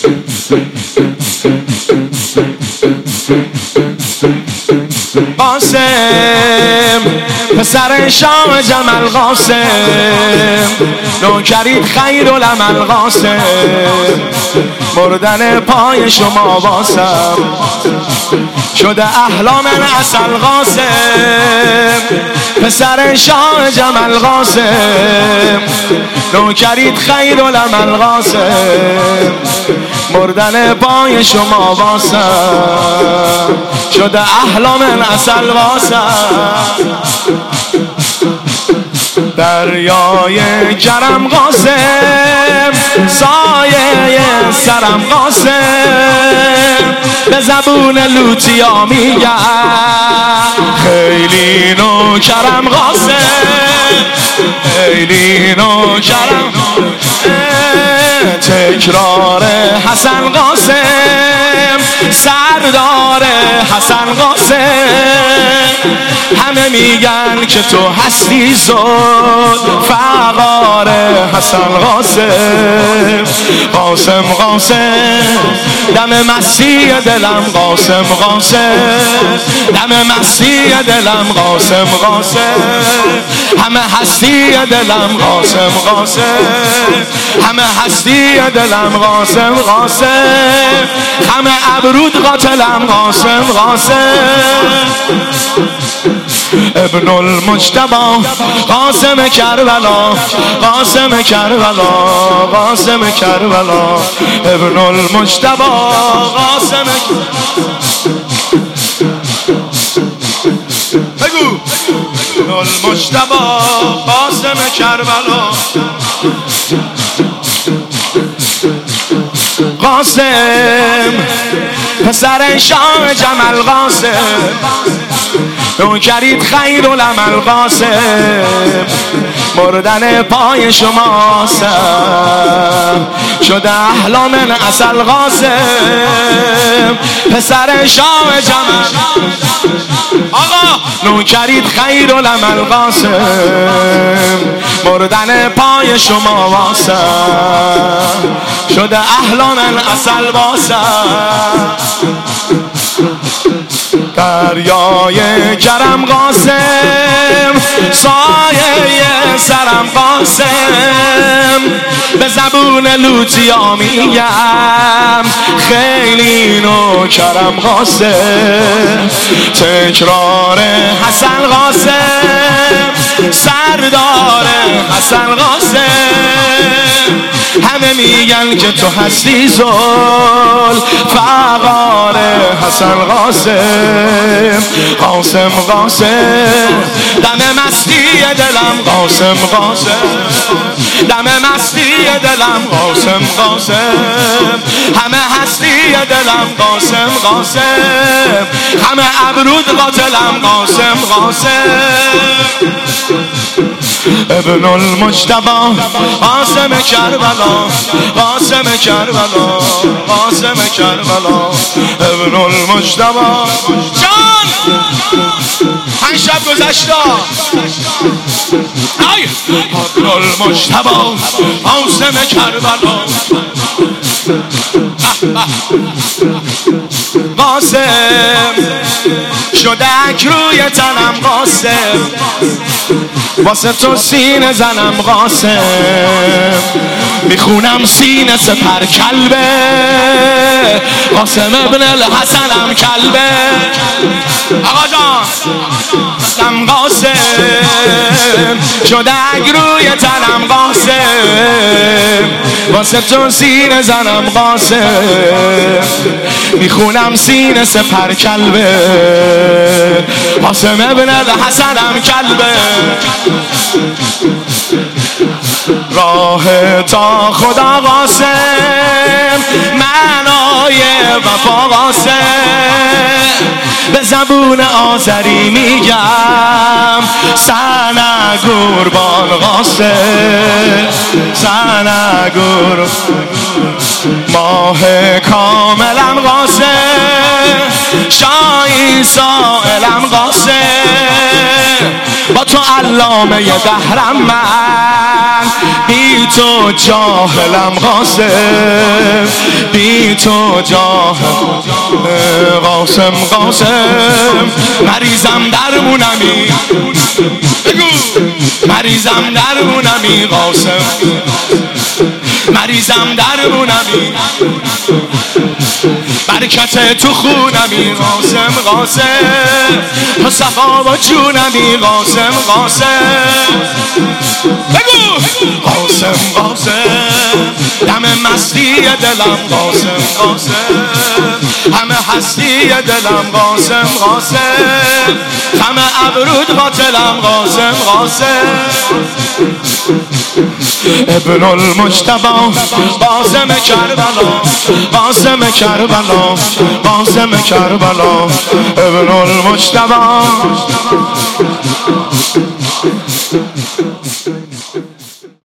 قاسم پسر شاه جمل قاسم، نوکرید خیرالعمل قاسم، مردن پای شما واسم شده احلام عسل قاسم، پسر شاه جمل قاسم، نوکرید خیرالعمل قاسم، مردن پای شما واسم شده احلام عسل واسم. دریای کرم قاسم، سایه سرم قاسم، به زبون لوتیا میگم خیلی نوکرم قاسم، خیلی نوکرم. تکرار حسن قاسم، سردار حسن قاسم، همه میگن که تو هستی زود فقار حسن قاسم. قاسم قاسم دم مستی دلم قاسم قاسم، دم مستی دلم قاسم قاسم، همه هستی دلم قاسم قاسم، همه هستی دلم قاسم قاسم، همه ابرود قاتلم قاسم قاسم. ابن المجتبی قاسم کربلا، قاسم کربلا، قاسم کربلا، ابن المجتبی قاسم. بگو ابن المجتبی قاسم کربلا. قاسم پسر شاه جمل قاسم، نوکرید خیرالعمل قاسم، مردن پای شماستم شده احلام عسل قاسم، پسر شاه جمل آقا، نوکرید خیرالعمل قاسم، مردن پای شما واسم شده احلام عسل واسم. دریای کرم قاسم، سایه سرم قاسم، به زبون لوتیا میگم خیلی نوکرم قاسم. تکرار حسن قاسم، سردار حسن قاسم، همه میگن که تو هستی زل فقار حسن قاسم. قاسم قاسم دم مستی دلم قاسم قاسم، دم مستی دلم قاسم قاسم، همه هستی دلم قاسم قاسم، همه ابرود قاتلم قاسم قاسم. ابن المجتبی قاسم کربلا، قاسم کربلا، قاسم کربلا، ابن المجتبی. جان 5 شب گذشته ابن المجتبی قاسم کربلا. قاسم شدک روی تنم قاسم، واسه تو سینه زنم قاسم، میخونم سینه سپر کلبه، قاسم ابن الحسنم کلبه. آقا جان قاسم شدک روی تنم قاسم، واسه تو سینه زنم قاسم، میخونم سینه سپر کلبه، قاسم ابن الحسنم کلبه. راه تا خدا قاسم، معنای وفا قاسم، به زبون آذری میگم سنه قربان قاسم، سنه قربان. ماه کاملم قاسم، شایی سائلم قاسم، با تو علامه دهرم من، بی تو جاهلم قاسم، بی بی تو جاه قاسم قاسم مریضم درمونمی بگو مریضم درمونمی قاسم مریضم درمونمی برکت تو خونمی قاسم قاسم تو صفا با جونمی قاسم قاسم بگو قاسم قاسم دم مستی دلم قاسم قاسم همه هستی دلم قاسم قاسم همه ابرود قاتلم قاسم قاسم ابن المجتبی قاسم کربلا قاسم کربلا قاسم کربلا ابن المجتبی